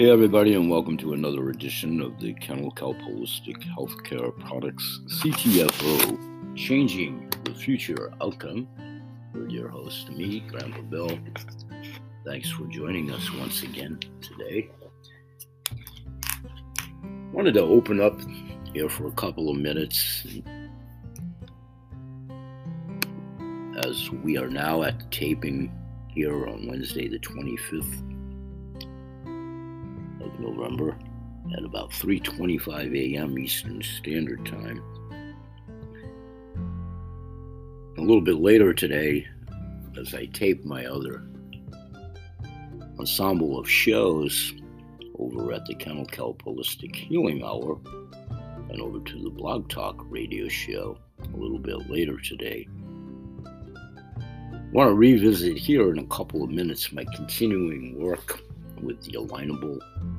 Hey, everybody, and welcome to another edition of the Kennel Kelp Holistic Healthcare Products CTFO, Changing the Future Outcome. With your host, me, Grandpa Bill. Thanks for joining us once again today. Wanted to open up here for a couple of minutes as we are now at the taping here on Wednesday, the 25th. November at about 3:25 a.m. Eastern Standard Time. A little bit later today, as I tape my other ensemble of shows over at the Kennel Kelp Holistic Healing Hour and over to the Blog Talk radio show a little bit later today, I want to revisit here in a couple of minutes my continuing work with the Alignable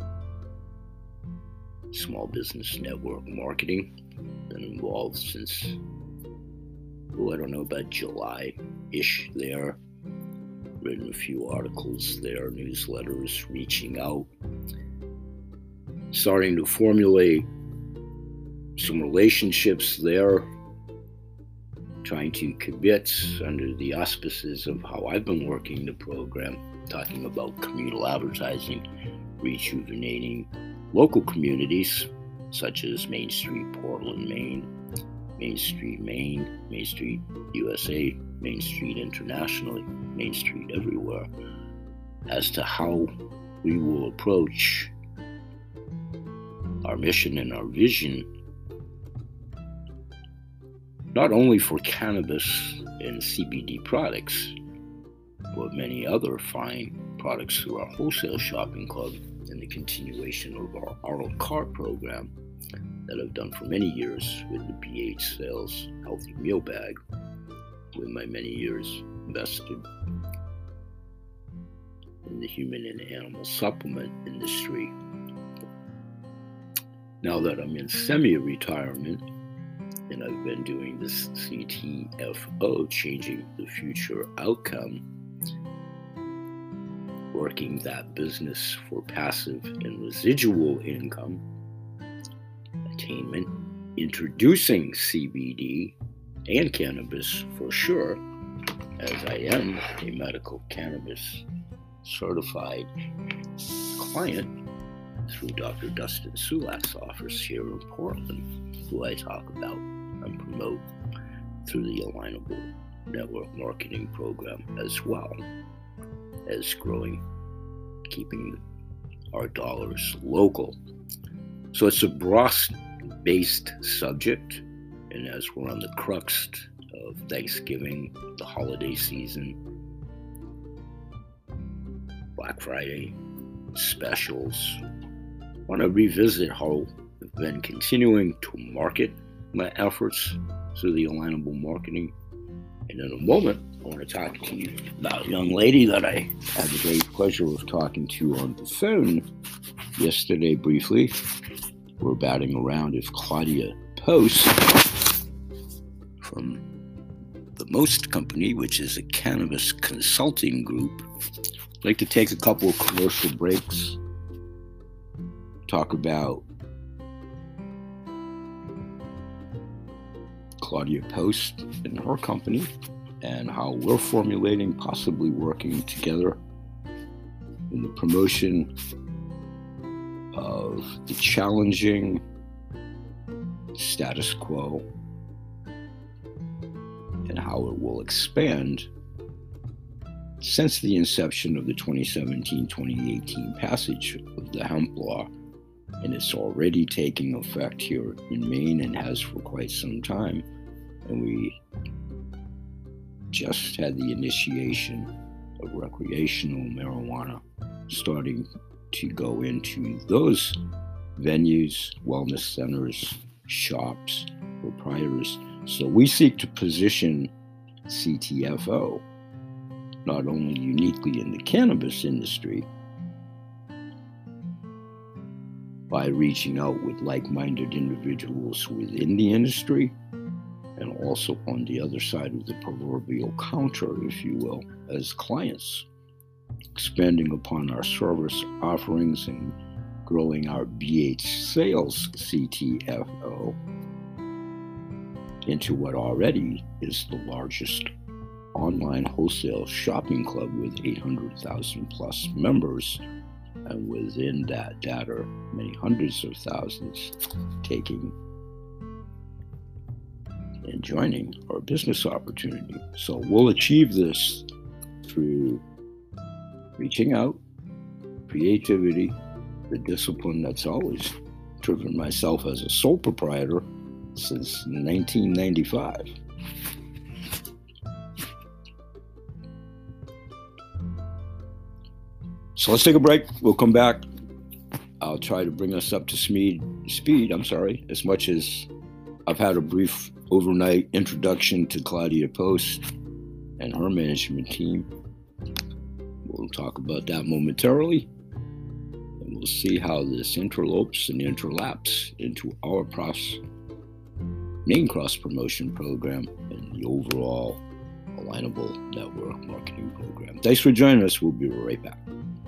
Small Business Network Marketing. Been involved since, I don't know, about July-ish there. Written a few articles there, newsletters, reaching out. Starting to formulate some relationships there. Trying to commit under the auspices of how I've been working the program, talking about communal advertising, rejuvenating local communities such as Main Street, Portland, Maine, Main Street, Maine, Main Street, USA, Main Street internationally, Main Street everywhere, as to how we will approach our mission and our vision, not only for cannabis and CBD products, but many other fine products through our wholesale shopping club and the continuation of our a la carte program that I've done for many years with the BH Sales Healthy Meal Bag, with my many years invested in the human and animal supplement industry. Now that I'm in semi-retirement and I've been doing this CTFO, Changing the Future Outcome, working that business for passive and residual income attainment, introducing CBD and cannabis for sure, as I am a medical cannabis certified client through Dr. Dustin Sulat's office here in Portland, who I talk about and promote through the Alignable Network Marketing Program, as well as growing, keeping our dollars local. So it's a BROS-based subject, and as we're on the crux of Thanksgiving, the holiday season, Black Friday specials, I want to revisit how I've been continuing to market my efforts through the Alignable Marketing. And in a moment, I want to talk to you about a young lady that I had the great pleasure of talking to on the phone yesterday briefly. We're batting around if Claudia Post from the Most Company, which is a cannabis consulting group. I'd like to take a couple of commercial breaks, talk about Claudia Post and her company, and how we're formulating, possibly working together in the promotion of the challenging status quo and how it will expand since the inception of the 2017-2018 passage of the hemp law. And it's already taking effect here in Maine and has for quite some time. And we just had the initiation of recreational marijuana starting to go into those venues, wellness centers, shops, proprietors. So we seek to position CTFO not only uniquely in the cannabis industry by reaching out with like-minded individuals within the industry, and also on the other side of the proverbial counter, if you will, as clients, expanding upon our service offerings and growing our BH Sales CTFO into what already is the largest online wholesale shopping club with 800,000 plus members, and within that data, many hundreds of thousands taking and joining our business opportunity. So we'll achieve this through reaching out, creativity, the discipline that's always driven myself as a sole proprietor since 1995. So let's take a break. We'll come back. I'll try to bring us up to speed, as much as I've had a brief overnight introduction to Claudia Post and her management team. We'll talk about that momentarily, and we'll see how this interlopes and interlaps into our main cross-promotion program and the overall Alignable Network Marketing Program. Thanks for joining us. We'll be right back.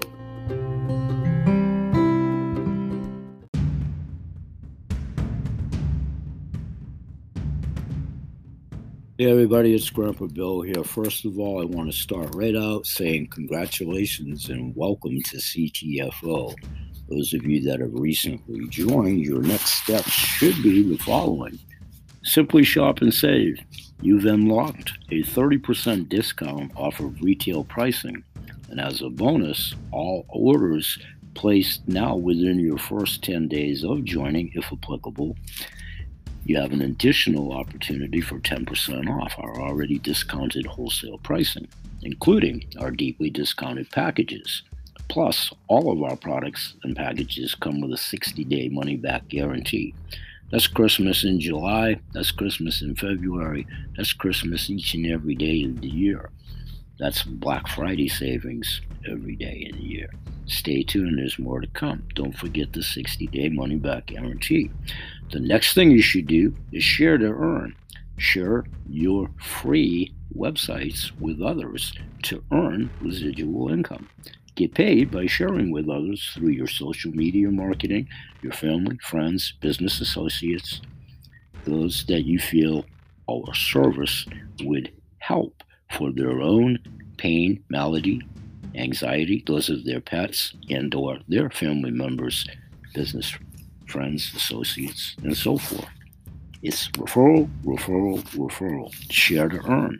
Hey everybody, it's Grandpa Bill here. First of all, I want to start right out saying congratulations and welcome to CTFO. Those of you that have recently joined, your next step should be the following. Simply shop and save. You've unlocked a 30% discount off of retail pricing. And as a bonus, all orders placed now within your first 10 days of joining, if applicable, you have an additional opportunity for 10% off our already discounted wholesale pricing, including our deeply discounted packages. Plus, all of our products and packages come with a 60-day money-back guarantee. That's Christmas in July, that's Christmas in February, that's Christmas each and every day of the year. That's Black Friday savings every day of the year. Stay tuned, there's more to come. Don't forget the 60-day money-back guarantee. The next thing you should do is share to earn. Share your free websites with others to earn residual income. Get paid by sharing with others through your social media marketing, your family, friends, business associates, those that you feel our service would help for their own pain, malady, anxiety, those of their pets and or their family members, business friends, associates, and so forth. It's referral, referral, referral. Share to earn.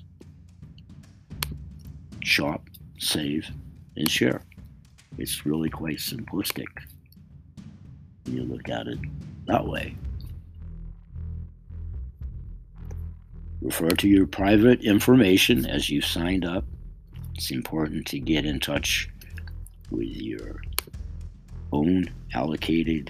Shop, save, and share. It's really quite simplistic when you look at it that way. Refer to your private information as you signed up. It's important to get in touch with your own allocated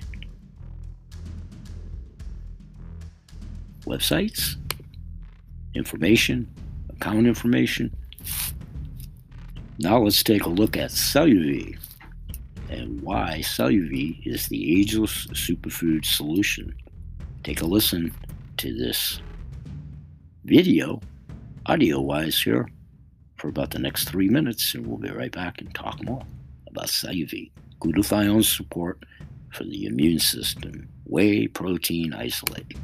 websites, information, account information. Now let's take a look at CelluV and why CelluV is the ageless superfood solution. Take a listen to this video, audio-wise here, for about the next 3 minutes, and we'll be right back and talk more about CelluV, glutathione support for the immune system, whey protein isolate.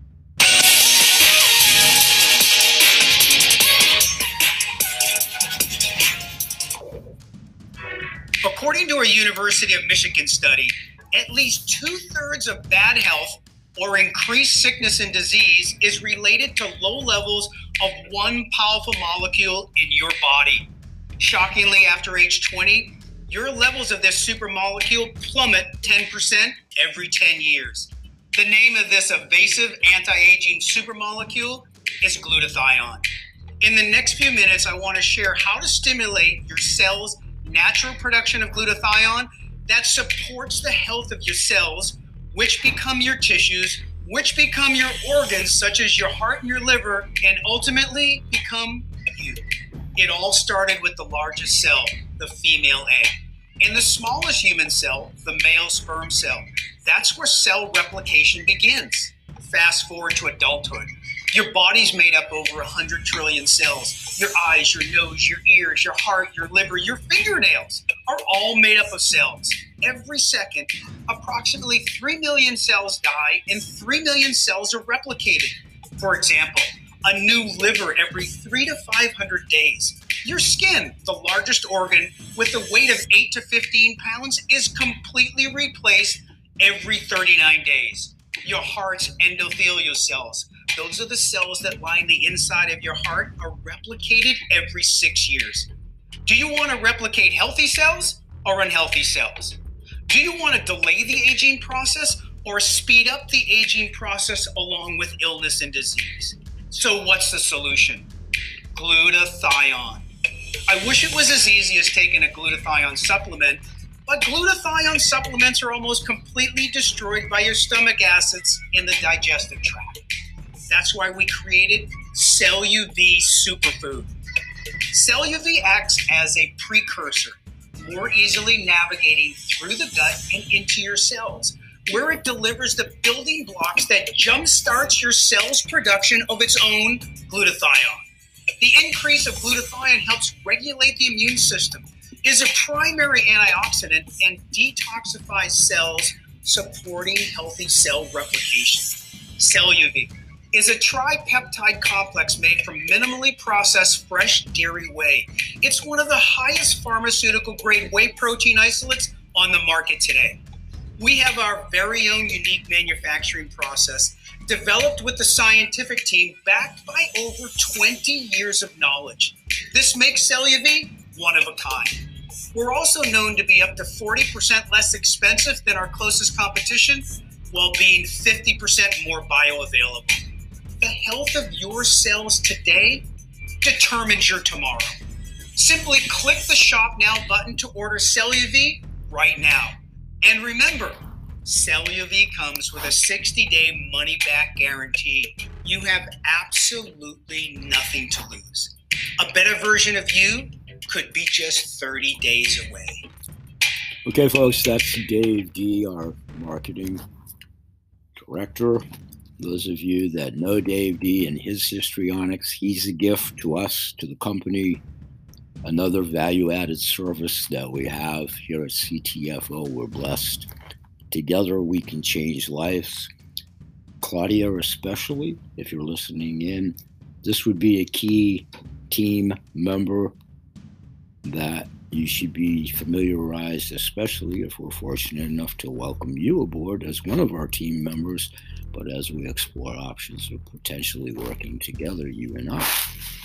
According to a University of Michigan study, at least 2/3 of bad health or increased sickness and disease is related to low levels of one powerful molecule in your body. Shockingly, after age 20, your levels of this super molecule plummet 10% every 10 years. The name of this evasive anti-aging super molecule is glutathione. In the next few minutes, I want to share how to stimulate your cells' natural production of glutathione that supports the health of your cells, which become your tissues, which become your organs, such as your heart and your liver, and ultimately become you. It all started with the largest cell, the female egg. In the smallest human cell, the male sperm cell, that's where cell replication begins. Fast forward to adulthood. Your body's made up over 100 trillion cells. Your eyes, your nose, your ears, your heart, your liver, your fingernails are all made up of cells. Every second, approximately 3 million cells die and 3 million cells are replicated. For example, a new liver every 300 to 500 days. Your skin, the largest organ with a weight of 8 to 15 pounds, is completely replaced every 39 days. Your heart's endothelial cells, those are the cells that line the inside of your heart, are replicated every 6 years. Do you want to replicate healthy cells or unhealthy cells? Do you want to delay the aging process or speed up the aging process along with illness and disease? So what's the solution? Glutathione. I wish it was as easy as taking a glutathione supplement, but glutathione supplements are almost completely destroyed by your stomach acids in the digestive tract. That's why we created CellUV Superfood. CellUV acts as a precursor, more easily navigating through the gut and into your cells, where it delivers the building blocks that jumpstarts your cell's production of its own glutathione. The increase of glutathione helps regulate the immune system, is a primary antioxidant, and detoxifies cells, supporting healthy cell replication. CellUV is a tripeptide complex made from minimally processed fresh dairy whey. It's one of the highest pharmaceutical-grade whey protein isolates on the market today. We have our very own unique manufacturing process developed with the scientific team backed by over 20 years of knowledge. This makes CellUV one of a kind. We're also known to be up to 40% less expensive than our closest competition while being 50% more bioavailable. The health of your cells today determines your tomorrow. Simply click the Shop Now button to order CellUV right now. And remember, CellUV comes with a 60-day money-back guarantee. You have absolutely nothing to lose. A better version of you could be just 30 days away. Okay, folks, that's Dave D., our marketing director. Those of you that know Dave D. and his histrionics, he's a gift to us, to the company, another value-added service that we have here at CTFO. We're blessed. Together, we can change lives. Claudia, especially, if you're listening in, this would be a key team member that you should be familiarized, especially if we're fortunate enough to welcome you aboard as one of our team members, but as we explore options of potentially working together, you and I.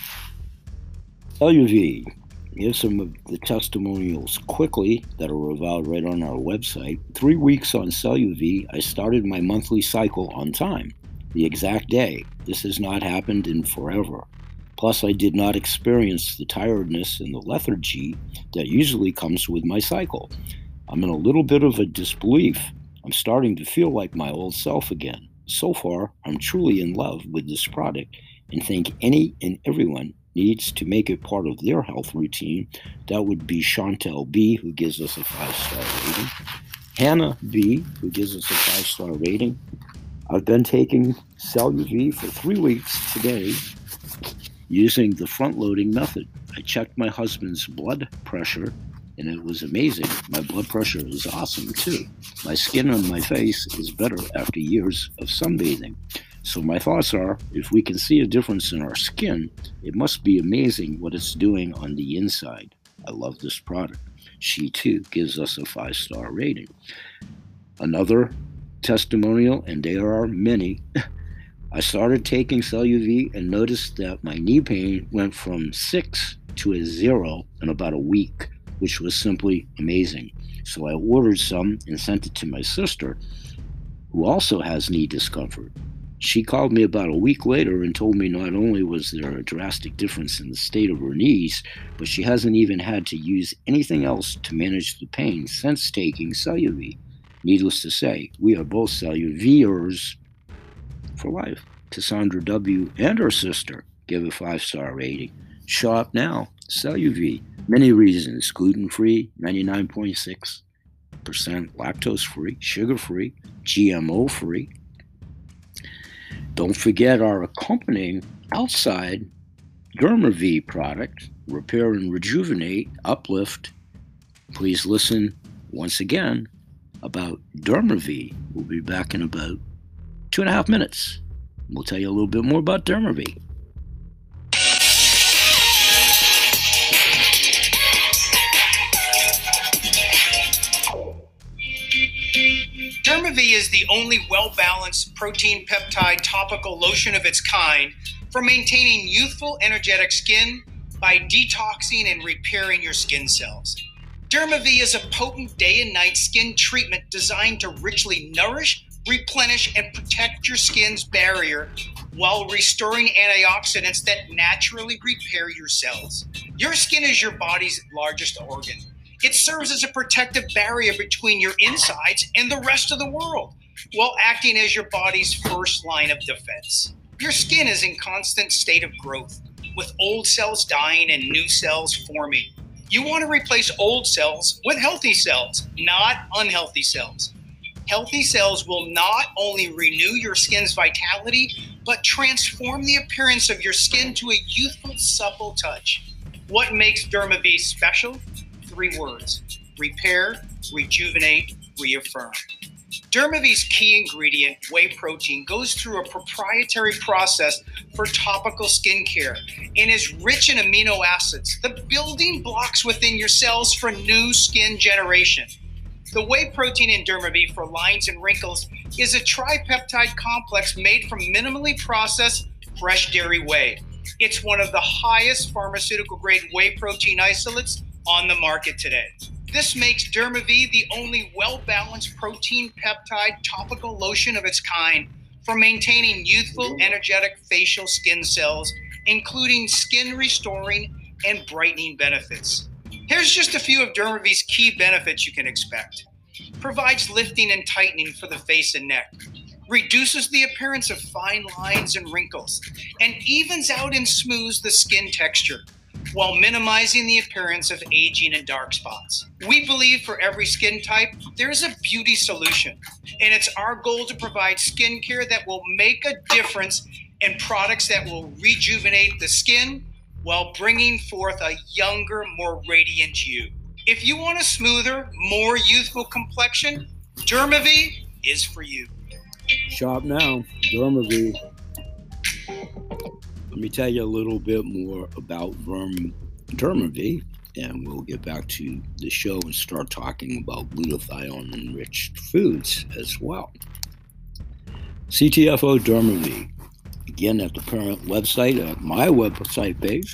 CellUV. Here's some of the testimonials quickly that are about right on our website. 3 weeks on CellUV, I started my monthly cycle on time, the exact day. This has not happened in forever. Plus, I did not experience the tiredness and the lethargy that usually comes with my cycle. I'm in a little bit of a disbelief. I'm starting to feel like my old self again. So far, I'm truly in love with this product and think any and everyone needs to make it part of their health routine. That would be Chantel B., who gives us a 5-star rating. Hannah B., who gives us a 5-star rating. I've been taking CellUV for 3 weeks today using the front-loading method. I checked my husband's blood pressure, and it was amazing. My blood pressure is awesome, too. My skin on my face is better after years of sunbathing. So my thoughts are, if we can see a difference in our skin, it must be amazing what it's doing on the inside. I love this product. She, too, gives us a 5-star rating. Another testimonial, and there are many. I started taking CellUV and noticed that my knee pain went from 6 to a 0 in about a week, which was simply amazing. So I ordered some and sent it to my sister, who also has knee discomfort. She called me about a week later and told me not only was there a drastic difference in the state of her knees, but she hasn't even had to use anything else to manage the pain since taking CellUV. Needless to say, we are both CellUVers for life. Cassandra W. and her sister give a 5-star rating. Shop now. CellUV. Many reasons. Gluten-free, 99.6%, lactose-free, sugar-free, GMO-free. Don't forget our accompanying outside DermaV product, Repair and Rejuvenate, Uplift. Please listen once again about DermaV. We'll be back in about 2.5 minutes. We'll tell you a little bit more about DermaV. DermaV is the only well-balanced protein peptide topical lotion of its kind for maintaining youthful, energetic skin by detoxing and repairing your skin cells. DermaV is a potent day and night skin treatment designed to richly nourish, replenish, and protect your skin's barrier while restoring antioxidants that naturally repair your cells. Your skin is your body's largest organ. It serves as a protective barrier between your insides and the rest of the world, while acting as your body's first line of defense. Your skin is in constant state of growth, with old cells dying and new cells forming. You want to replace old cells with healthy cells, not unhealthy cells. Healthy cells will not only renew your skin's vitality, but transform the appearance of your skin to a youthful, supple touch. What makes DermaV special? 3 words: repair, rejuvenate, reaffirm. DermaV's key ingredient, whey protein, goes through a proprietary process for topical skincare and is rich in amino acids, the building blocks within your cells for new skin generation. The whey protein in DermaV for lines and wrinkles is a tripeptide complex made from minimally processed fresh dairy whey. It's one of the highest pharmaceutical-grade whey protein isolates on the market today. This makes DermaV the only well-balanced protein peptide topical lotion of its kind for maintaining youthful, energetic facial skin cells, including skin restoring and brightening benefits. Here's just a few of DermaV's key benefits you can expect. Provides lifting and tightening for the face and neck. Reduces the appearance of fine lines and wrinkles, and evens out and smooths the skin texture, while minimizing the appearance of aging and dark spots. We believe for every skin type, there's a beauty solution, and it's our goal to provide skincare that will make a difference and products that will rejuvenate the skin while bringing forth a younger, more radiant you. If you want a smoother, more youthful complexion, DermaV is for you. Shop now, DermaV. Let me tell you a little bit more about DermaV, and we'll get back to the show and start talking about glutathione-enriched foods as well. CTFO DermaV. Again, at the parent website, at my website page,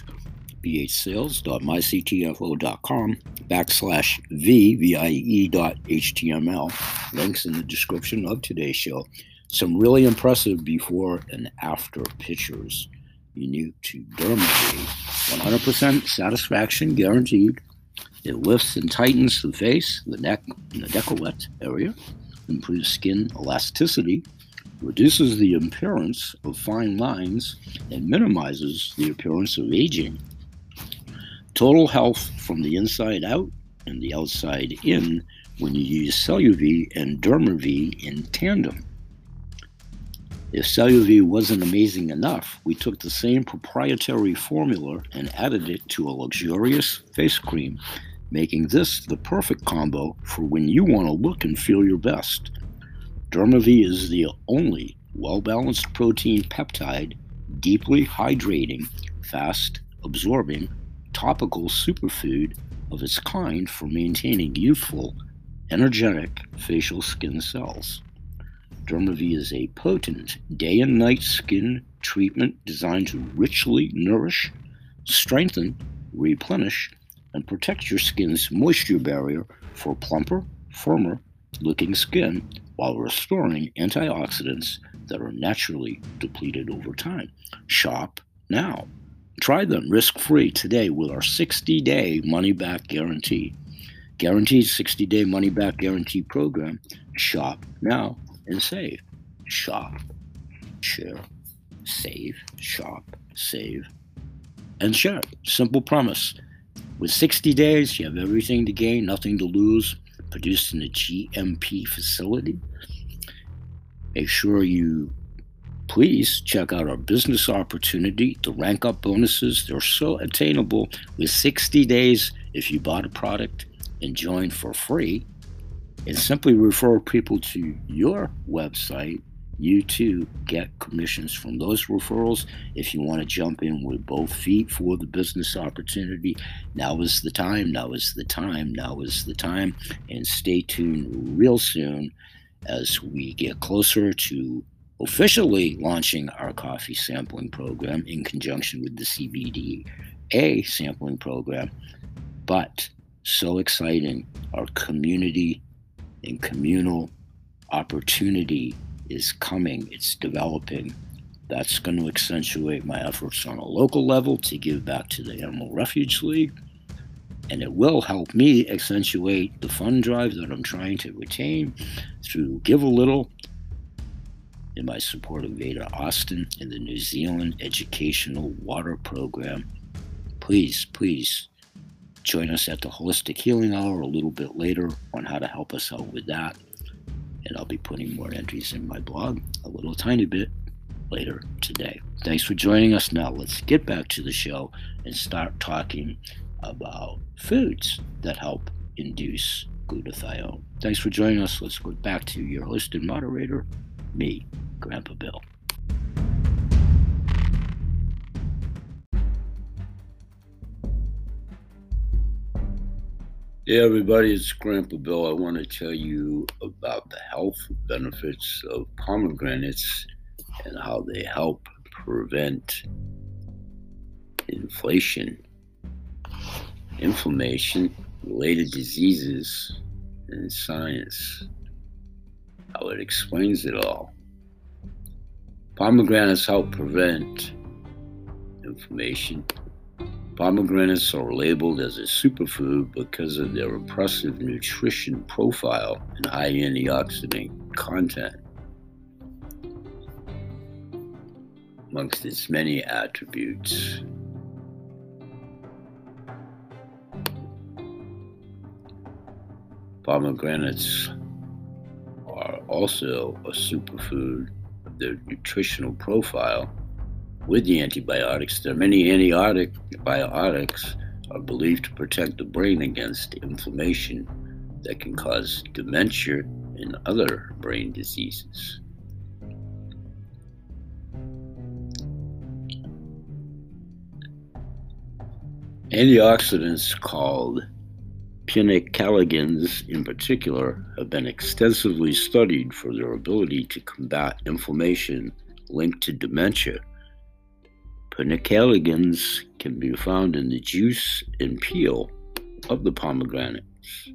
bhsales.myctfo.com/vie.html. Links in the description of today's show. Some really impressive before and after pictures unique to DermaV. 100% satisfaction guaranteed. It lifts and tightens the face, the neck, and the décolleté area, improves skin elasticity, reduces the appearance of fine lines, and minimizes the appearance of aging. Total health from the inside out and the outside in when you use CelluV and DermaV in tandem. If CelluV wasn't amazing enough, we took the same proprietary formula and added it to a luxurious face cream, making this the perfect combo for when you want to look and feel your best. DermaV is the only well-balanced protein peptide, deeply hydrating, fast-absorbing, topical superfood of its kind for maintaining youthful, energetic facial skin cells. DermaV is a potent day and night skin treatment designed to richly nourish, strengthen, replenish, and protect your skin's moisture barrier for plumper, firmer looking skin while restoring antioxidants that are naturally depleted over time. Shop now. Try them risk-free today with our 60-day money-back guarantee. Guaranteed 60-day money-back guarantee program. Shop now and save. Shop, share, save, shop, save, and share. Simple promise. With 60 days, you have everything to gain, nothing to lose. Produced in a GMP facility. Make sure you Please check out our business opportunity, the rank up bonuses. They're so attainable with 60 days if you bought a product and join for free. And simply refer people to your website. You too get commissions from those referrals. If you want to jump in with both feet for the business opportunity, now is the time. Now is the time. Now is the time. And stay tuned real soon as we get closer to officially launching our coffee sampling program in conjunction with the CBDA sampling program. But so exciting, our community and communal opportunity is coming. It's developing. That's going to accentuate my efforts on a local level to give back to the Animal Refuge League. And it will help me accentuate the fund drive that I'm trying to retain through Give a Little in my support of Veda Austin in the New Zealand Educational Water Program. Please, please join us at the Holistic Healing Hour a little bit later on how to help us out with that. And I'll be putting more entries in my blog a little tiny bit later today. Thanks for joining us. Now let's get back to the show and start talking about foods that help induce glutathione. Thanks for joining us. Let's go back to your host and moderator, me, Grandpa Bill. Hey everybody, it's Grandpa Bill. I want to tell you about the health benefits of pomegranates and how they help prevent inflation, inflammation, related diseases, and science. How it explains it all. Pomegranates help prevent inflammation. Pomegranates are labeled as a superfood because of their impressive nutrition profile and high antioxidant content. Amongst its many attributes, pomegranates are also a superfood of their nutritional profile. With the antibiotics, there are many antibiotics are believed to protect the brain against inflammation that can cause dementia and other brain diseases. Antioxidants called pinnecalligins in particular have been extensively studied for their ability to combat inflammation linked to dementia. Pinnecalligins can be found in the juice and peel of the pomegranates.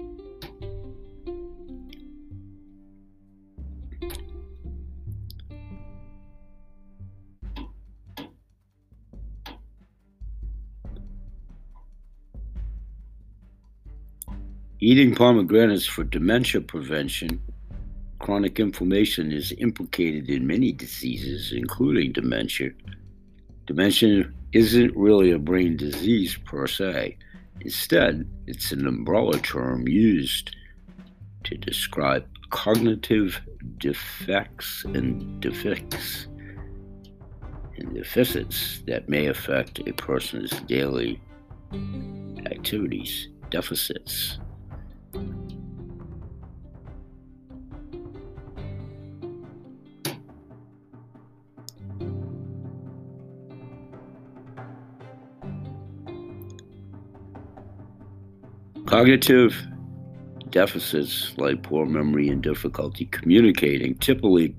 Eating pomegranates for dementia prevention. Chronic inflammation is implicated in many diseases, including dementia. Dementia isn't really a brain disease per se. Instead, it's an umbrella term used to describe cognitive defects and deficits that may affect a person's daily activities. Deficits. Cognitive deficits like poor memory and difficulty communicating typically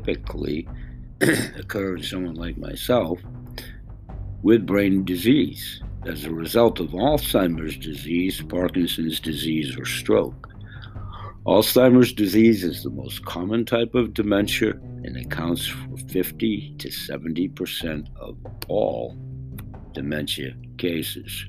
occur in someone like myself with brain disease as a result of Alzheimer's disease, Parkinson's disease, or stroke. Alzheimer's disease is the most common type of dementia and accounts for 50 to 70% of all dementia cases.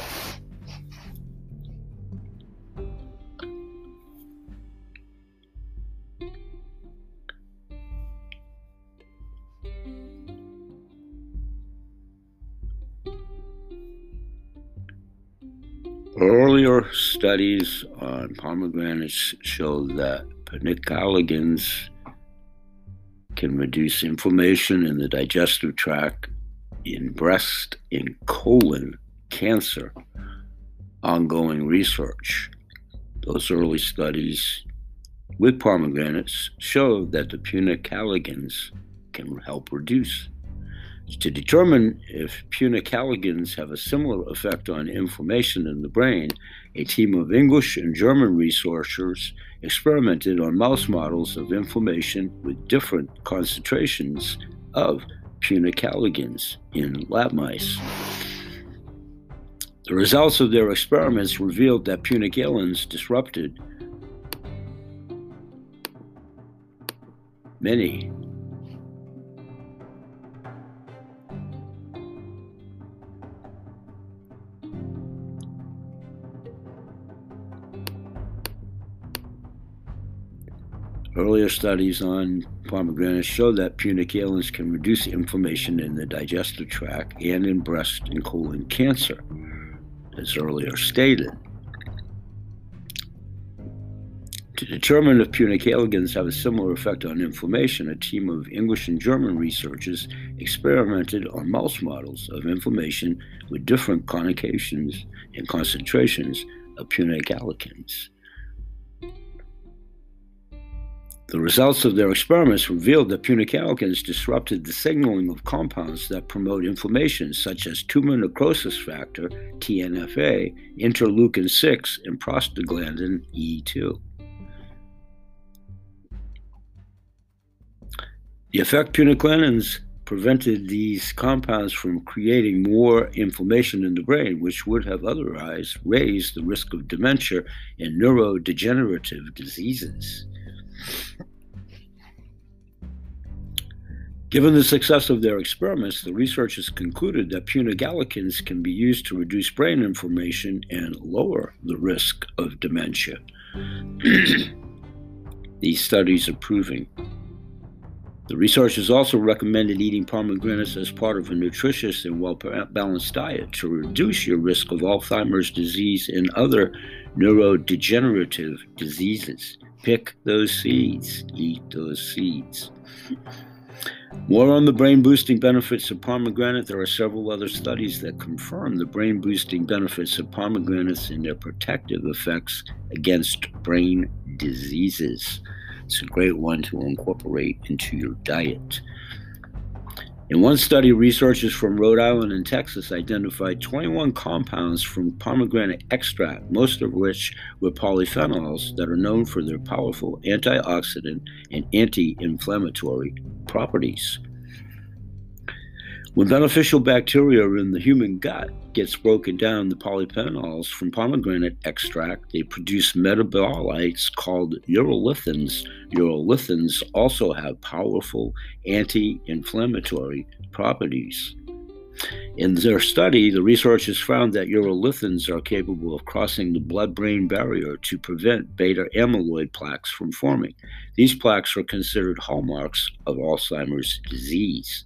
Earlier studies on pomegranates show that pinnecalligins can reduce inflammation in the digestive tract, in breast and colon cancer. Ongoing research. Those early studies with pomegranates show that the punicalagins can help reduce. To determine if punicalagins have a similar effect on inflammation in the brain, a team of English and German researchers experimented on mouse models of inflammation with different concentrations of punicalagins in lab mice. The results of their experiments revealed that punicalagins disrupted many earlier studies on pomegranates show that punicalagins can reduce inflammation in the digestive tract and in breast and colon cancer, as earlier stated. To determine if punicalagins have a similar effect on inflammation, a team of English and German researchers experimented on mouse models of inflammation with different connotations and concentrations of punicalagins. The results of their experiments revealed that punicalagins disrupted the signaling of compounds that promote inflammation, such as tumor necrosis factor, TNFA, interleukin-6, and prostaglandin E2. The effect punicalagins prevented these compounds from creating more inflammation in the brain, which would have otherwise raised the risk of dementia and neurodegenerative diseases. Given the success of their experiments, the researchers concluded that punicalagins can be used to reduce brain inflammation and lower the risk of dementia. These studies are proving. The researchers also recommended eating pomegranates as part of a nutritious and well-balanced diet to reduce your risk of Alzheimer's disease and other neurodegenerative diseases. Pick those seeds. Eat those seeds. More on the brain-boosting benefits of pomegranate. There are several other studies that confirm the brain-boosting benefits of pomegranates and their protective effects against brain diseases. It's a great one to incorporate into your diet. In one study, researchers from Rhode Island and Texas identified 21 compounds from pomegranate extract, most of which were polyphenols that are known for their powerful antioxidant and anti-inflammatory properties. When beneficial bacteria in the human gut gets broken down, the polyphenols from pomegranate extract, they produce metabolites called urolithins. Urolithins also have powerful anti-inflammatory properties. In their study, the researchers found that urolithins are capable of crossing the blood-brain barrier to prevent beta amyloid plaques from forming. These plaques are considered hallmarks of Alzheimer's disease.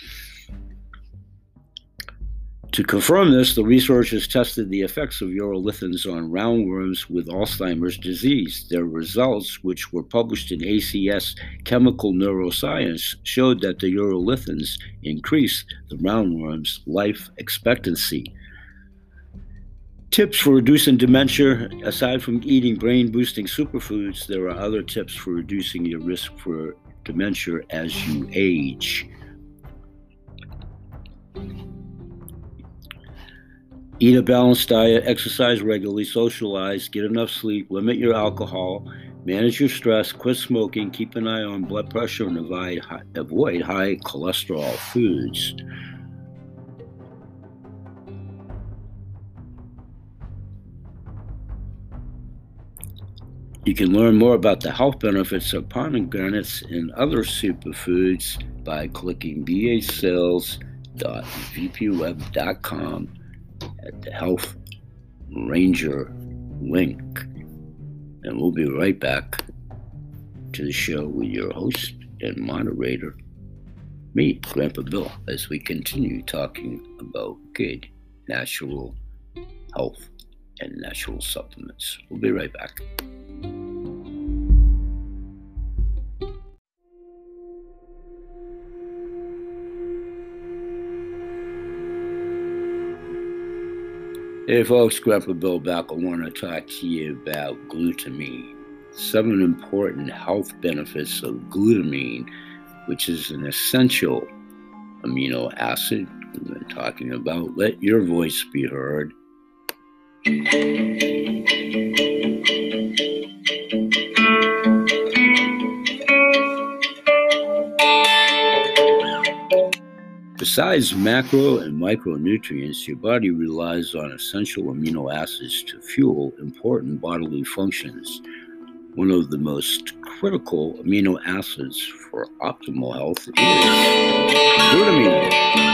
To confirm this, the researchers tested the effects of urolithins on roundworms with Alzheimer's disease. Their results, which were published in ACS Chemical Neuroscience, showed that the urolithins increased the roundworm's life expectancy. Tips for reducing dementia. Aside from eating brain-boosting superfoods, there are other tips for reducing your risk for dementia as you age. Eat a balanced diet, exercise regularly, socialize, get enough sleep, limit your alcohol, manage your stress, quit smoking, keep an eye on blood pressure, and avoid high cholesterol foods. You can learn more about the health benefits of pomegranates and other superfoods by clicking basales.vpweb.com at the Health Ranger link. And we'll be right back to the show with your host and moderator, me, Grandpa Bill, as we continue talking about good natural health and natural supplements. We'll be right back. Hey folks, Grandpa Bill back. I want to talk to you about glutamine. 7 important health benefits of glutamine, which is an essential amino acid we've been talking about. Let your voice be heard. Besides macro and micronutrients, your body relies on essential amino acids to fuel important bodily functions. One of the most critical amino acids for optimal health is glutamine.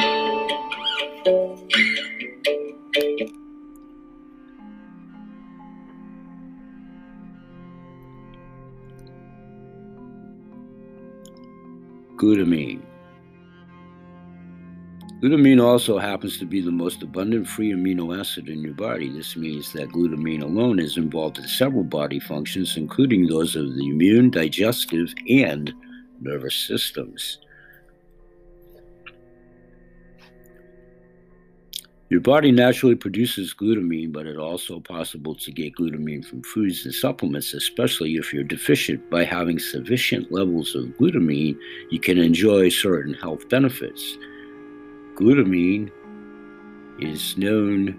Glutamine also happens to be the most abundant free amino acid in your body. This means that glutamine alone is involved in several body functions, including those of the immune, digestive, and nervous systems. Your body naturally produces glutamine, but it's also possible to get glutamine from foods and supplements, especially if you're deficient. By having sufficient levels of glutamine, you can enjoy certain health benefits. Glutamine is known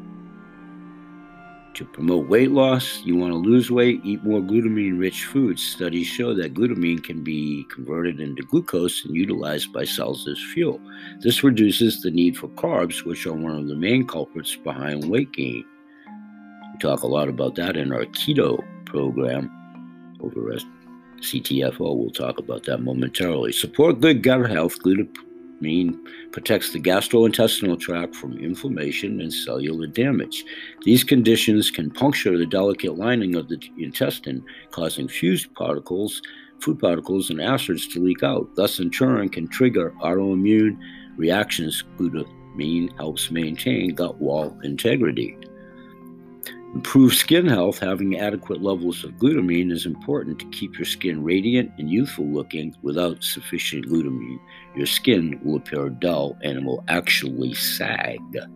to promote weight loss. You want to lose weight, eat more glutamine-rich foods. Studies show that glutamine can be converted into glucose and utilized by cells as fuel. This reduces the need for carbs, which are one of the main culprits behind weight gain. We talk a lot about that in our keto program over at CTFO. We'll talk about that momentarily. Support good gut health. Glutamine protects the gastrointestinal tract from inflammation and cellular damage. These conditions can puncture the delicate lining of the intestine, causing food particles, and acids to leak out. Thus, in turn, can trigger autoimmune reactions. Glutamine helps maintain gut wall integrity. Improve skin health. Having adequate levels of glutamine is important to keep your skin radiant and youthful looking. Without sufficient glutamine, your skin will appear dull and it will actually sag.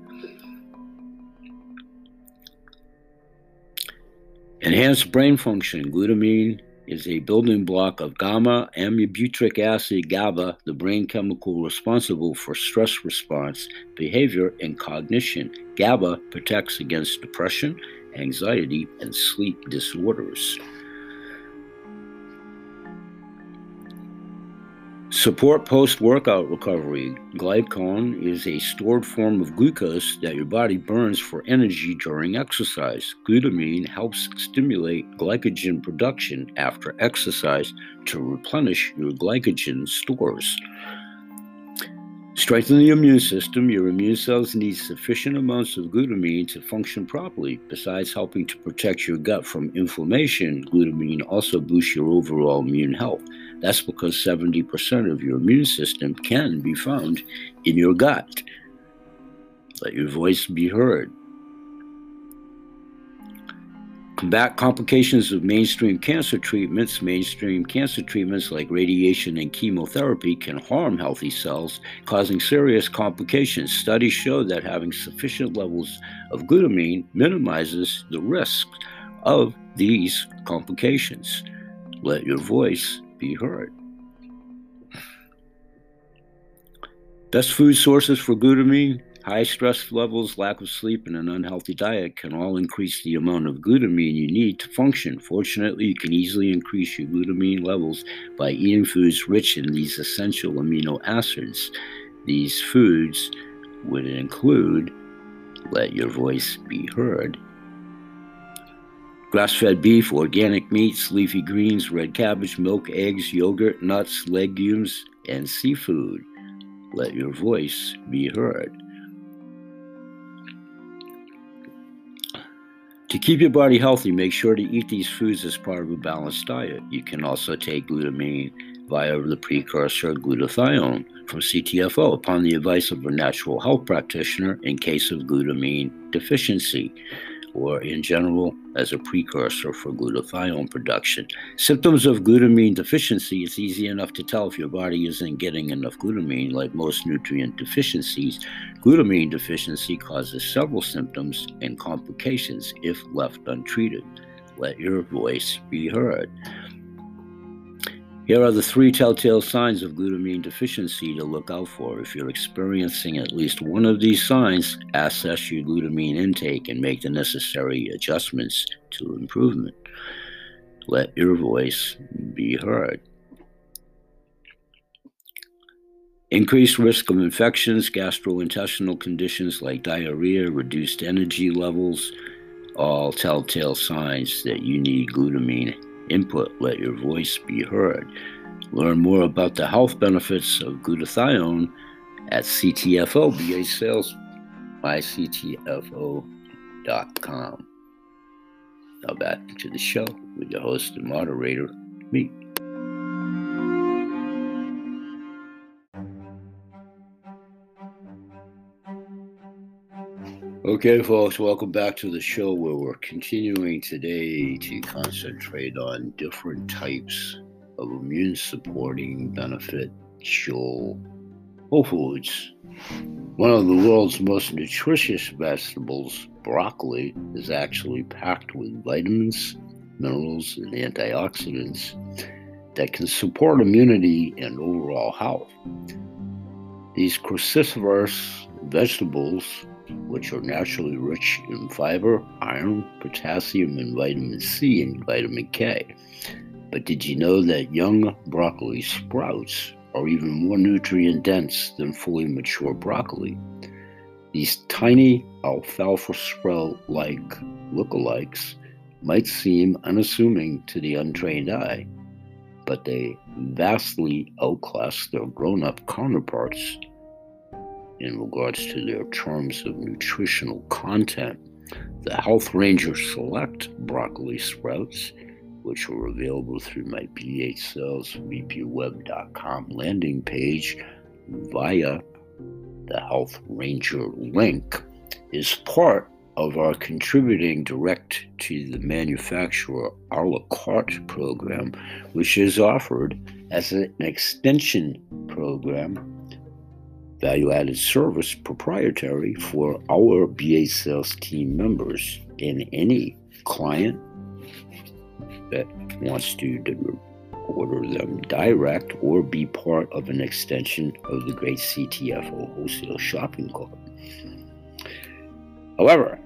Enhance brain function. Glutamine is a building block of gamma-aminobutyric acid, GABA, the brain chemical responsible for stress response, behavior, and cognition. GABA protects against depression, anxiety, and sleep disorders. Support post-workout recovery. Glycogen is a stored form of glucose that your body burns for energy during exercise. Glutamine helps stimulate glycogen production after exercise to replenish your glycogen stores. Strengthen the immune system. Your immune cells need sufficient amounts of glutamine to function properly. Besides helping to protect your gut from inflammation, glutamine also boosts your overall immune health. That's because 70% of your immune system can be found in your gut. Let your voice be heard. Combat complications of mainstream cancer treatments. Mainstream cancer treatments like radiation and chemotherapy can harm healthy cells, causing serious complications. Studies show that having sufficient levels of glutamine minimizes the risk of these complications. Let your voice be heard. Best food sources for glutamine. High stress levels, lack of sleep, and an unhealthy diet can all increase the amount of glutamine you need to function. Fortunately, you can easily increase your glutamine levels by eating foods rich in these essential amino acids. These foods would include, let your voice be heard, grass-fed beef, organic meats, leafy greens, red cabbage, milk, eggs, yogurt, nuts, legumes, and seafood. Let your voice be heard. To keep your body healthy, make sure to eat these foods as part of a balanced diet. You can also take glutamine via the precursor glutathione from CTFO upon the advice of a natural health practitioner in case of glutamine deficiency. or in general as a precursor for glutathione production. Symptoms of glutamine deficiency, it's easy enough to tell if your body isn't getting enough glutamine. Like most nutrient deficiencies, glutamine deficiency causes several symptoms and complications if left untreated. Let your voice be heard. Here are the 3 telltale signs of glutamine deficiency to look out for. If you're experiencing at least one of these signs, assess your glutamine intake and make the necessary adjustments to improvement. Let your voice be heard. Increased risk of infections, gastrointestinal conditions like diarrhea, reduced energy levels, all telltale signs that you need glutamine input. Let your voice be heard. Learn more about the health benefits of glutathione at CTFO BA Sales, myctfo.com. Now back to the show with your host and moderator, me. Okay, folks, welcome back to the show where we're continuing today to concentrate on different types of immune-supporting beneficial whole foods. One of the world's most nutritious vegetables, broccoli, is actually packed with vitamins, minerals, and antioxidants that can support immunity and overall health. These cruciferous vegetables, which are naturally rich in fiber, iron, potassium, and vitamin C and vitamin K. But did you know that young broccoli sprouts are even more nutrient-dense than fully mature broccoli? These tiny alfalfa sprout-like lookalikes might seem unassuming to the untrained eye, but they vastly outclass their grown-up counterparts in regards to their terms of nutritional content. The Health Ranger Select broccoli sprouts, which are available through my BH Sales VPWeb.com landing page via the Health Ranger link, is part of our contributing direct to the manufacturer a la carte program, which is offered as an extension program, value-added service proprietary for our BA Sales team members, and any client that wants to order them direct or be part of an extension of the great CTFO wholesale shopping cart. However,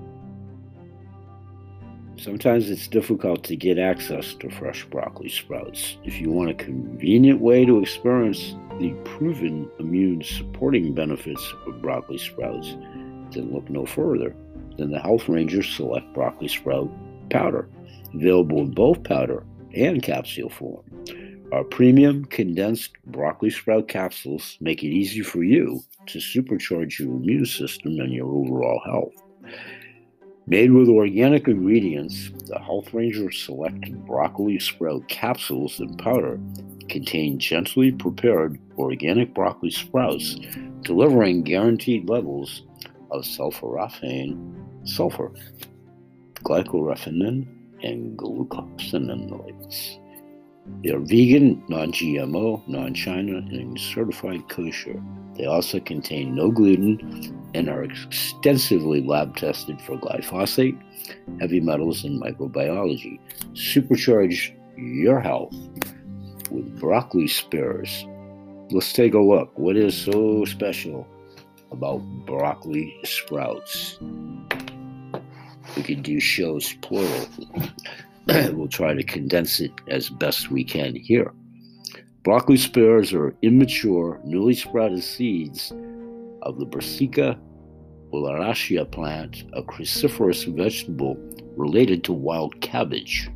sometimes it's difficult to get access to fresh broccoli sprouts. If you want a convenient way to experience the proven immune-supporting benefits of broccoli sprouts, then look no further than the Health Ranger Select Broccoli Sprout Powder, available in both powder and capsule form. Our premium condensed broccoli sprout capsules make it easy for you to supercharge your immune system and your overall health. Made with organic ingredients, the Health Ranger Select Broccoli Sprout capsules and powder contain gently prepared organic broccoli sprouts, delivering guaranteed levels of sulforaphane, sulfur, glycoraphanin, and glucosinolates. They are vegan, non-GMO, non-China, and certified kosher. They also contain no gluten and are extensively lab tested for glyphosate, heavy metals, and microbiology. Supercharge your health with broccoli spares. Let's take a look. What is so special about broccoli sprouts? We could do shows plural. We'll try to condense it as best we can here. Broccoli spares are immature, newly sprouted seeds of the Brassica oleracea plant, a cruciferous vegetable related to wild cabbage.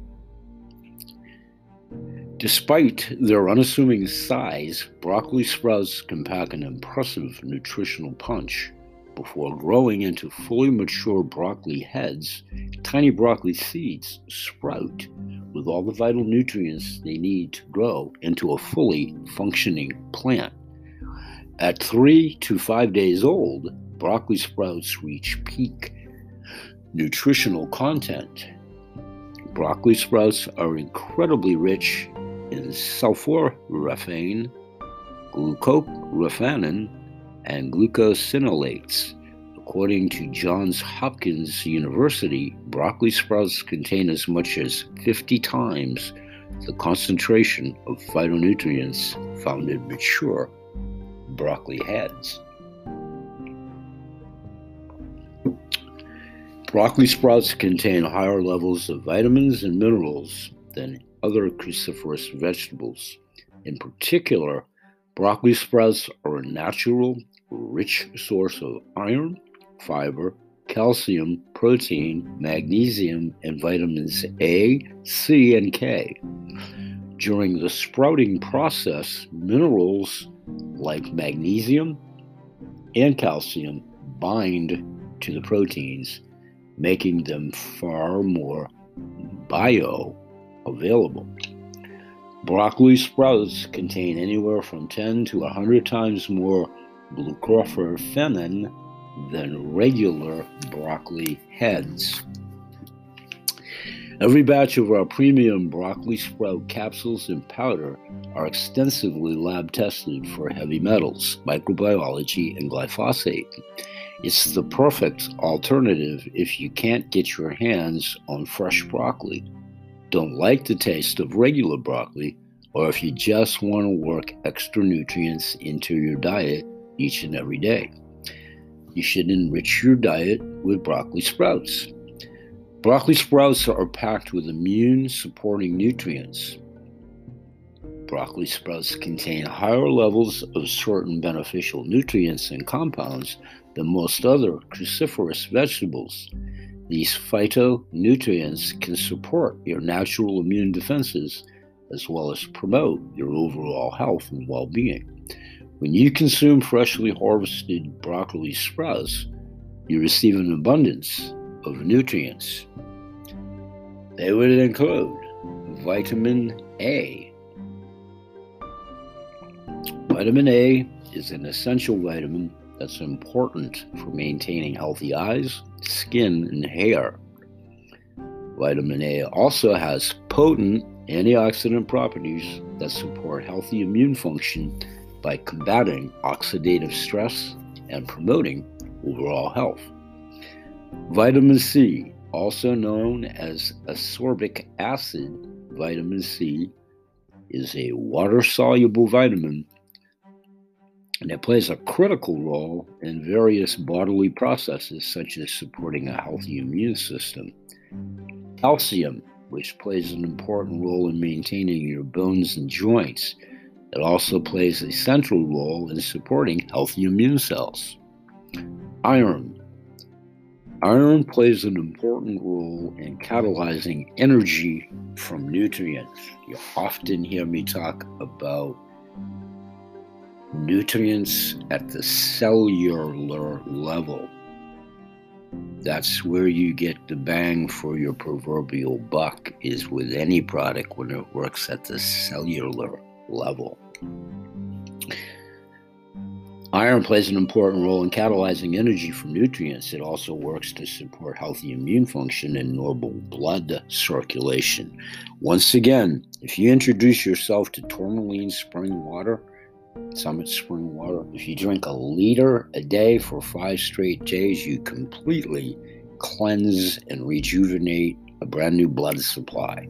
Despite their unassuming size, broccoli sprouts can pack an impressive nutritional punch. Before growing into fully mature broccoli heads, tiny broccoli seeds sprout with all the vital nutrients they need to grow into a fully functioning plant. At 3 to 5 days old, broccoli sprouts reach peak Nutritional content. Broccoli sprouts are incredibly rich in sulforaphane, glucoraphanin, and glucosinolates. According to Johns Hopkins University, broccoli sprouts contain as much as 50 times the concentration of phytonutrients found in mature broccoli heads. Broccoli sprouts contain higher levels of vitamins and minerals than other cruciferous vegetables. In particular, broccoli sprouts are a natural, rich source of iron, fiber, calcium, protein, magnesium, and vitamins A, C, and K. During the sprouting process, minerals like magnesium and calcium bind to the proteins, making them far more bioavailable. Broccoli sprouts contain anywhere from 10 to 100 times more glucoraphanin than regular broccoli heads. Every batch of our premium broccoli sprout capsules and powder are extensively lab tested for heavy metals, microbiology, and glyphosate. It's the perfect alternative if you can't get your hands on fresh broccoli, don't like the taste of regular broccoli, or if you just want to work extra nutrients into your diet each and every day. You should enrich your diet with broccoli sprouts. Broccoli sprouts are packed with immune-supporting nutrients. Broccoli sprouts contain higher levels of certain beneficial nutrients and compounds than most other cruciferous vegetables. These phytonutrients can support your natural immune defenses as well as promote your overall health and well-being. When you consume freshly harvested broccoli sprouts, you receive an abundance of nutrients. They would include vitamin A. Vitamin A is an essential vitamin that's important for maintaining healthy eyes, skin, and hair. Vitamin A also has potent antioxidant properties that support healthy immune function by combating oxidative stress and promoting overall health. Vitamin C, also known as ascorbic acid, vitamin C is a water-soluble vitamin, and it plays a critical role in various bodily processes such as supporting a healthy immune system. Calcium, which plays an important role in maintaining your bones and joints. It also plays a central role in supporting healthy immune cells. Iron. Iron plays an important role in catalyzing energy from nutrients. You often hear me talk about nutrients at the cellular level. That's where you get the bang for your proverbial buck, is with any product when it works at the cellular level. Iron plays an important role in catalyzing energy from nutrients. It also works to support healthy immune function and normal blood circulation. Once again, if you introduce yourself to Tourmaline spring water, Summit spring water, if you drink a liter a day for 5 straight days, you completely cleanse and rejuvenate a brand new blood supply.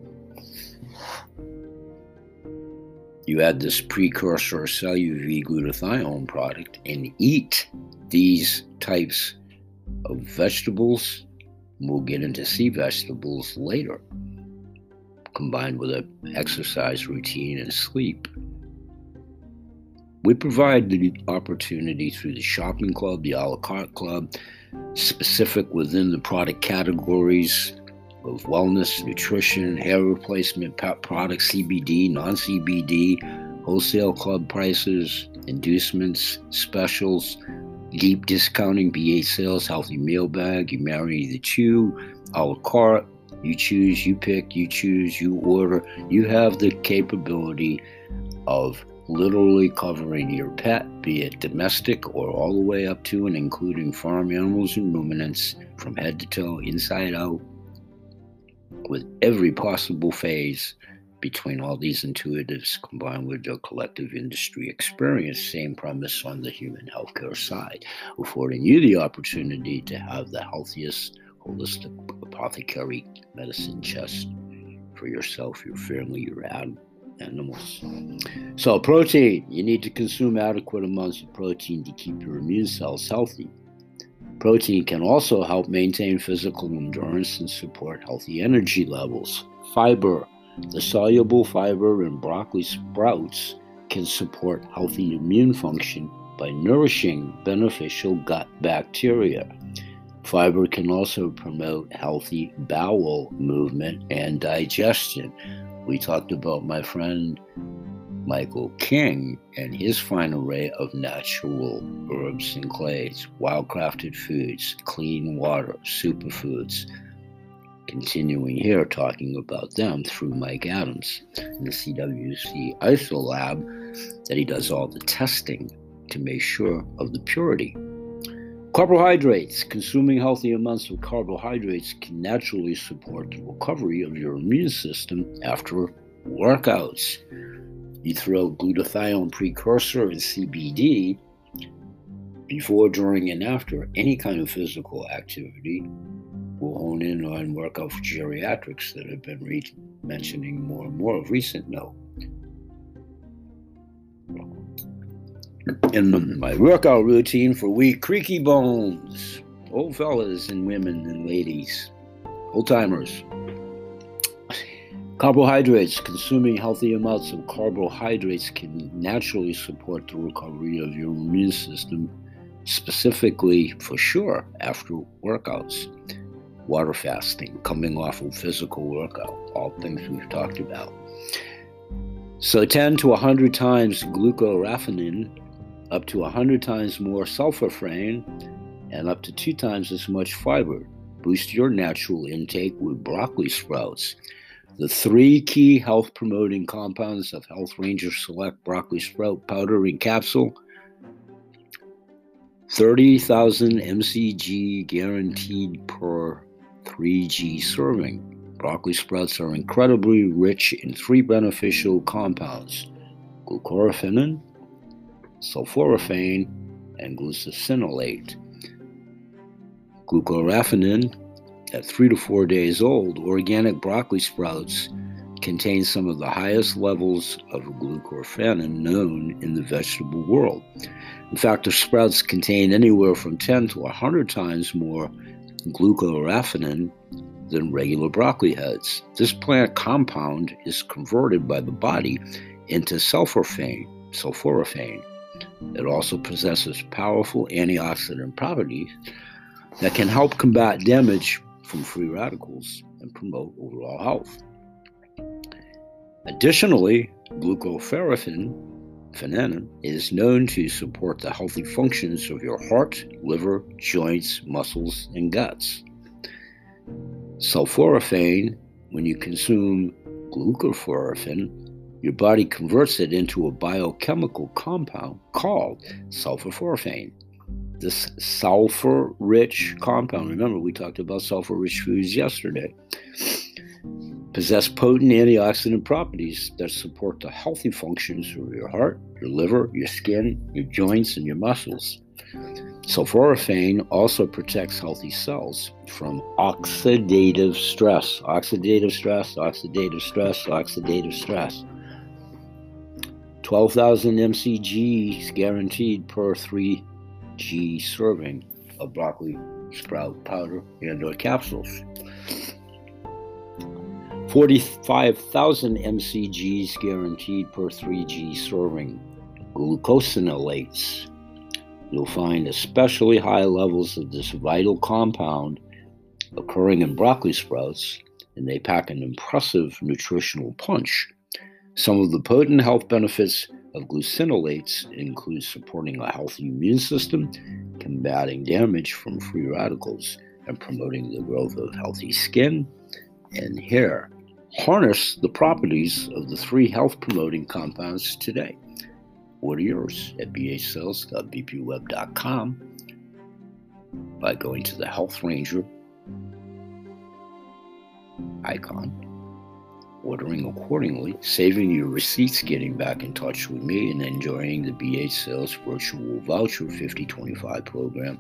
You add this precursor CellUV glutathione product and eat these types of vegetables. We'll get into sea vegetables later, combined with an exercise routine and sleep. We provide the opportunity through the shopping club, the a la carte club, specific within the product categories of wellness, nutrition, hair replacement products, CBD, non-CBD, wholesale club prices, inducements, specials, deep discounting, BA sales, healthy meal bag. You marry the two, a la carte. You choose, you pick, you choose, you order. You have the capability of literally covering your pet, be it domestic or all the way up to and including farm animals and ruminants, from head to toe, inside out, with every possible phase between all these intuitives combined with their collective industry experience. Same premise on the human healthcare side, affording you the opportunity to have the healthiest holistic apothecary medicine chest for yourself, your family, your animals. So protein, you need to consume adequate amounts of protein to keep your immune cells healthy. Protein can also help maintain physical endurance and support healthy energy levels. Fiber, the soluble fiber in broccoli sprouts can support healthy immune function by nourishing beneficial gut bacteria. Fiber can also promote healthy bowel movement and digestion. We talked about my friend Michael King and his fine array of natural herbs and clays, wildcrafted foods, clean water, superfoods. Continuing here, talking about them through Mike Adams in the CWC ISO lab, that he does all the testing to make sure of the purity. Carbohydrates. Consuming healthy amounts of carbohydrates can naturally support the recovery of your immune system after workouts. You throw glutathione precursor and CBD before, during, and after any kind of physical activity. We'll hone in on workout for geriatrics that I've been mentioning more and more of recent note. In my workout routine for weak, creaky bones, old fellas and women and ladies, old timers. Carbohydrates. Consuming healthy amounts of carbohydrates can naturally support the recovery of your immune system, specifically, for sure, after workouts. Water fasting, coming off of physical workout, all things we've talked about. So 10 to 100 times glucoraphanin, up to 100 times more sulforaphane, and up to 2 times as much fiber. Boost your natural intake with broccoli sprouts. The 3 key health-promoting compounds of Health Ranger Select Broccoli Sprout Powder and Capsule, 30,000 mcg guaranteed per 3G serving. Broccoli sprouts are incredibly rich in 3 beneficial compounds: glucoraphanin, sulforaphane, and glucosinolate. Glucoraphanin, at 3 to 4 days old, organic broccoli sprouts contain some of the highest levels of glucoraphanin known in the vegetable world. In fact, the sprouts contain anywhere from 10 to 100 times more glucoraphanin than regular broccoli heads. This plant compound is converted by the body into sulforaphane. It also possesses powerful antioxidant properties that can help combat damage from free radicals and promote overall health. Additionally, glucoraphanin is known to support the healthy functions of your heart, liver, joints, muscles, and guts. Sulforaphane, when you consume glucoraphanin, your body converts it into a biochemical compound called sulforaphane. This sulfur-rich compound, remember we talked about sulfur-rich foods yesterday, possess potent antioxidant properties that support the healthy functions of your heart, your liver, your skin, your joints, and your muscles. Sulforaphane also protects healthy cells from oxidative stress. Oxidative stress. 12,000 mcg guaranteed per 3G serving of broccoli sprout powder and/or capsules. 45,000 mcg guaranteed per 3G serving. Glucosinolates. You'll find especially high levels of this vital compound occurring in broccoli sprouts, and they pack an impressive nutritional punch. Some of the potent health benefits of glucosinolates include supporting a healthy immune system, combating damage from free radicals, and promoting the growth of healthy skin and hair. Harness the properties of the 3 health-promoting compounds today. order yours at bhsales.bpweb.com by going to the Health Ranger icon, ordering accordingly, saving your receipts, getting back in touch with me, and enjoying the BH Sales Virtual Voucher 5025 program.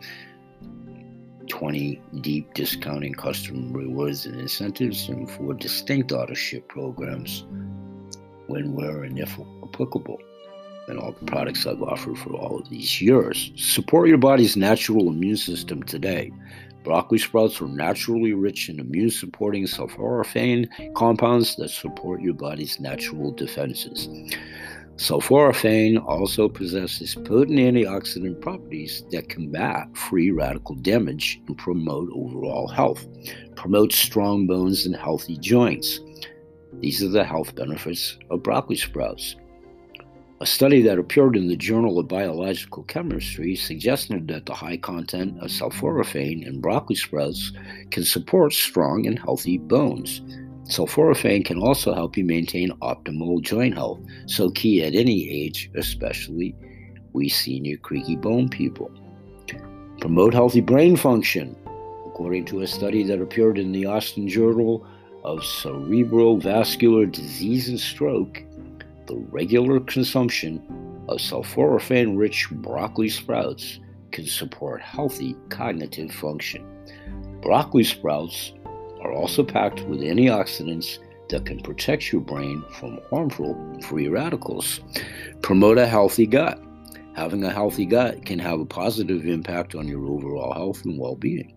20 deep discounting customer rewards and incentives, and 4 distinct auto-ship programs when, where, and if applicable, and all the products I've offered for all of these years. Support your body's natural immune system today. Broccoli sprouts are naturally rich in immune-supporting sulforaphane compounds that support your body's natural defenses. Sulforaphane also possesses potent antioxidant properties that combat free radical damage and promote overall health, promotes strong bones and healthy joints. These are the health benefits of broccoli sprouts. A study that appeared in the Journal of Biological Chemistry suggested that the high content of sulforaphane in broccoli sprouts can support strong and healthy bones. Sulforaphane can also help you maintain optimal joint health, so key at any age, especially we senior creaky bone people. Promote healthy brain function. According to a study that appeared in the Austin Journal of Cerebrovascular Disease and Stroke, the regular consumption of sulforaphane-rich broccoli sprouts can support healthy cognitive function. Broccoli sprouts are also packed with antioxidants that can protect your brain from harmful free radicals. Promote a healthy gut. Having a healthy gut can have a positive impact on your overall health and well-being.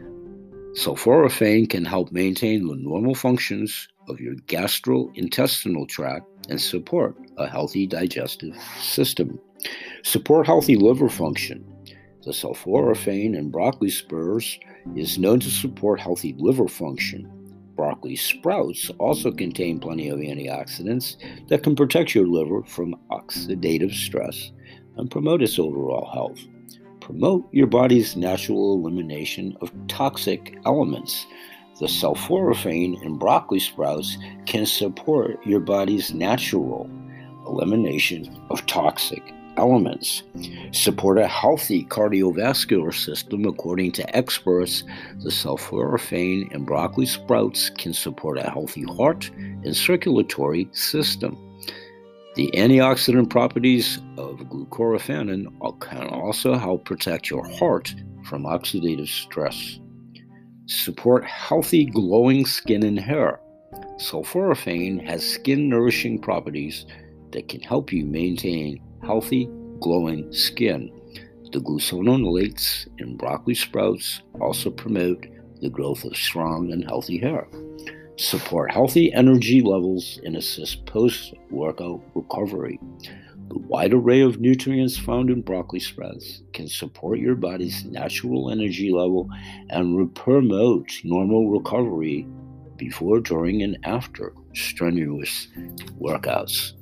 Sulforaphane can help maintain the normal functions of your gastrointestinal tract and support a healthy digestive system. Support healthy liver function. The sulforaphane in broccoli spurs is known to support healthy liver function. Broccoli sprouts also contain plenty of antioxidants that can protect your liver from oxidative stress and promote its overall health. Promote your body's natural elimination of toxic elements. The sulforaphane in broccoli sprouts can support your body's natural elimination of toxic elements. Support a healthy cardiovascular system. According to experts, the sulforaphane in broccoli sprouts can support a healthy heart and circulatory system. The antioxidant properties of glucoraphanin can also help protect your heart from oxidative stress. Support healthy glowing skin and hair. Sulforaphane has skin-nourishing properties that can help you maintain healthy, glowing skin. The gluconolates in broccoli sprouts also promote the growth of strong and healthy hair. Support healthy energy levels and assist post-workout recovery. The wide array of nutrients found in broccoli sprouts can support your body's natural energy level and promote normal recovery before, during, and after strenuous workouts.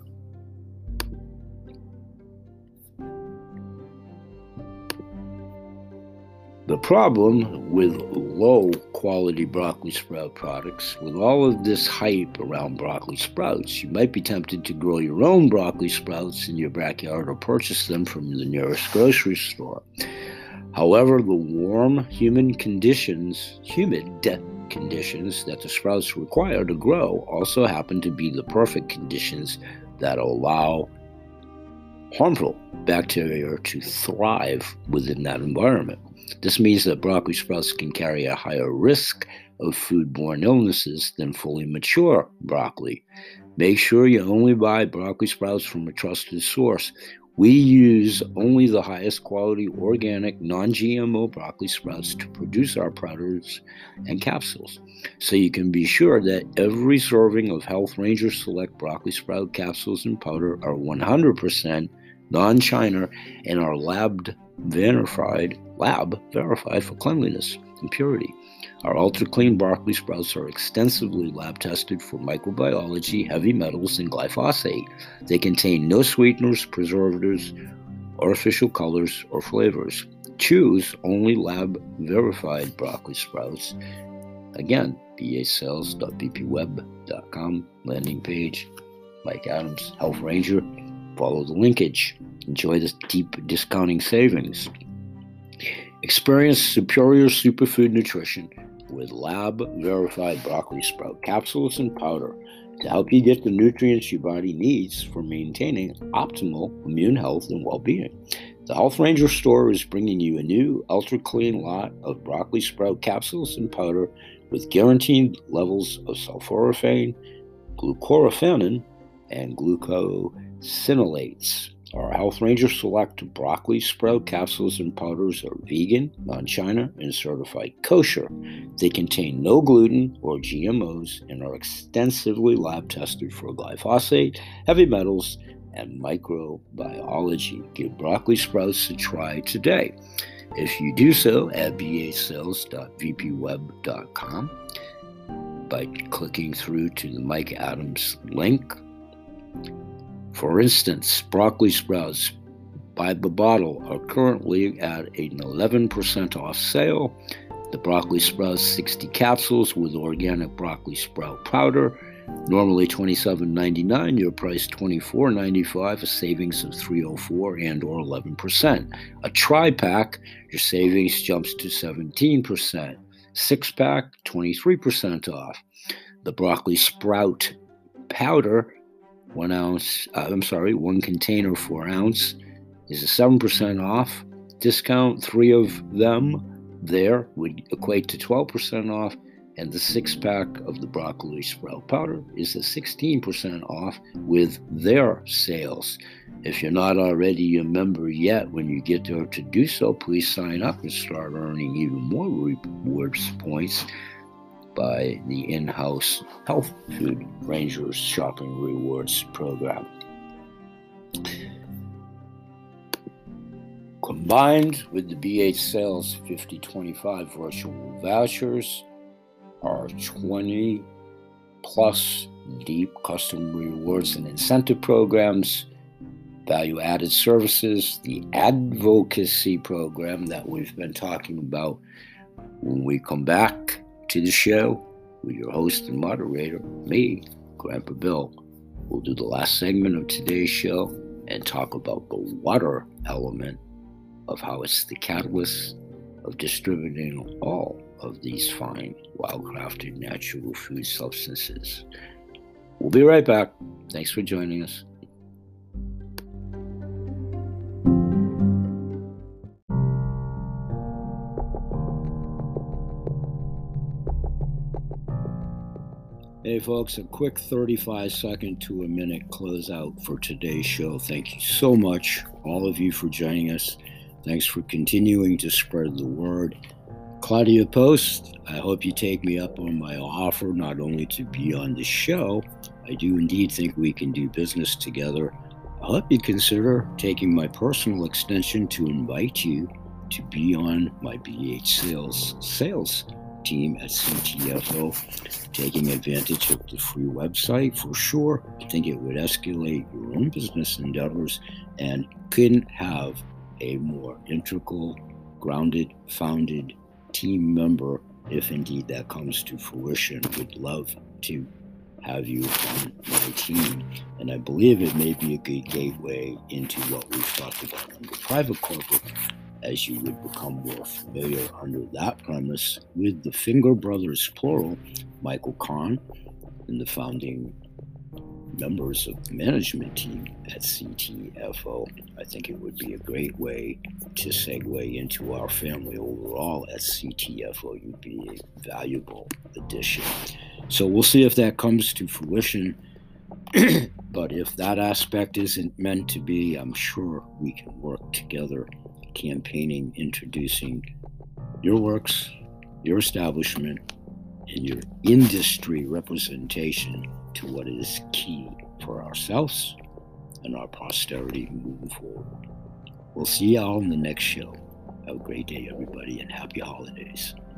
The problem with low-quality broccoli sprout products, with all of this hype around broccoli sprouts, you might be tempted to grow your own broccoli sprouts in your backyard or purchase them from the nearest grocery store. However, the warm, humid conditions that the sprouts require to grow also happen to be the perfect conditions that allow harmful bacteria to thrive within that environment. This means that broccoli sprouts can carry a higher risk of foodborne illnesses than fully mature broccoli. Make sure you only buy broccoli sprouts from a trusted source. We use only the highest quality organic, non-GMO broccoli sprouts to produce our powders and capsules. So you can be sure that every serving of Health Ranger Select broccoli sprout capsules and powder are 100% non-China and are lab verified for cleanliness and purity. Our ultra clean broccoli sprouts are extensively lab tested for microbiology, heavy metals, and glyphosate. They contain no sweeteners, preservatives, artificial colors, or flavors. Choose only lab verified broccoli sprouts. Again, bhsales.bpweb.com landing page. Mike Adams, Health Ranger. Follow the linkage. Enjoy the deep discounting savings. Experience superior superfood nutrition with lab-verified broccoli sprout capsules and powder to help you get the nutrients your body needs for maintaining optimal immune health and well-being. The Health Ranger store is bringing you a new ultra-clean lot of broccoli sprout capsules and powder with guaranteed levels of sulforaphane, glucoraphanin, and glucosinolates. Our Health Ranger Select broccoli sprout capsules and powders are vegan, non-China, and certified kosher. They contain no gluten or GMOs and are extensively lab tested for glyphosate, heavy metals, and microbiology. Give broccoli sprouts a try today. If you do so at bahsales.vpweb.com by clicking through to the Mike Adams link. For instance, broccoli sprouts by the bottle are currently at an 11% off sale. The broccoli sprouts 60 capsules with organic broccoli sprout powder, normally $27.99, your price $24.95, a savings of $304 and or 11%. A tri-pack, your savings jumps to 17%. 6-pack, 23% off. The broccoli sprout powder, 1 container, 4 ounce, is a 7% off discount. 3 of them there would equate to 12% off, and the 6-pack of the broccoli sprout powder is a 16% off with their sales. If you're not already a member yet, when you get there to do so, please sign up and start earning even more rewards points by the in-house Health Food Rangers Shopping Rewards program. Combined with the BH Sales 5025 virtual vouchers, our 20 plus deep custom rewards and incentive programs, value-added services, the advocacy program that we've been talking about. When we come back to the show with your host and moderator, me, Grandpa Bill, we'll do the last segment of today's show and talk about the water element of how it's the catalyst of distributing all of these fine, well-crafted natural food substances. We'll be right back. Thanks for joining us. Hey folks, a quick 35-second to a minute closeout for today's show. Thank you so much, all of you, for joining us. Thanks for continuing to spread the word. Claudia Post, I hope you take me up on my offer not only to be on the show, I do indeed think we can do business together. I hope you consider taking my personal extension to invite you to be on my BH sales team at CTFO, taking advantage of the free website for sure. I think it would escalate your own business endeavors and couldn't have a more integral, grounded, founded team member, if indeed that comes to fruition. Would love to have you on my team, and I believe it may be a good gateway into what we've talked about under private corporate, as you would become more familiar under that premise with the Finger Brothers, plural, Michael Kahn, and the founding members of the management team at CTFO. I think it would be a great way to segue into our family overall at CTFO. You'd be a valuable addition. So we'll see if that comes to fruition. But if that aspect isn't meant to be, I'm sure we can work together, campaigning, introducing your works, your establishment, and your industry representation to what is key for ourselves and our posterity moving forward. We'll see y'all in the next show. Have a great day, everybody, and happy holidays.